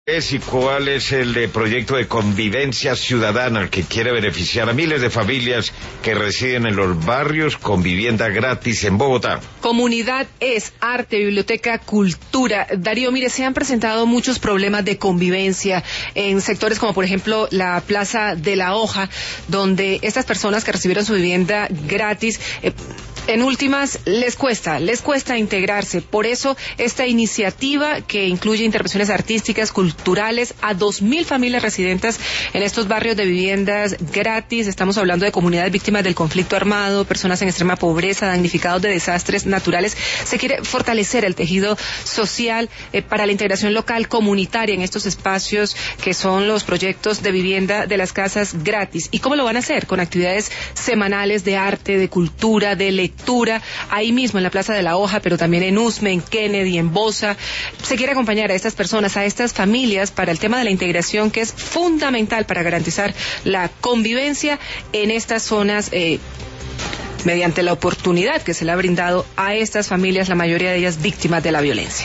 ¿Y cuál es el proyecto de convivencia ciudadana que quiere beneficiar a miles de familias que residen en los barrios con vivienda gratis en Bogotá? Comunidad es arte, biblioteca, cultura. Darío, mire, se han presentado muchos problemas de convivencia en sectores como por ejemplo la Plaza de la Hoja, donde estas personas que recibieron su vivienda gratis, en últimas les cuesta integrarse. Por eso esta iniciativa que incluye intervenciones artísticas, culturales a 2.000 familias residentes en estos barrios de viviendas gratis. Estamos hablando de comunidades víctimas del conflicto armado, personas en extrema pobreza, damnificados de desastres naturales. Se quiere fortalecer el tejido social para la integración local comunitaria en estos espacios que son los proyectos de vivienda de las casas gratis. ¿Y cómo lo van a hacer? Con actividades semanales de arte, de cultura, de lectura, ahí mismo en la Plaza de la Hoja, pero también en Usme, en Kennedy, en Bosa. Se quiere acompañar a estas personas, a estas familias, para el tema de la integración, que es fundamental para garantizar la convivencia en estas zonas, mediante la oportunidad que se le ha brindado a estas familias, la mayoría de ellas víctimas de la violencia.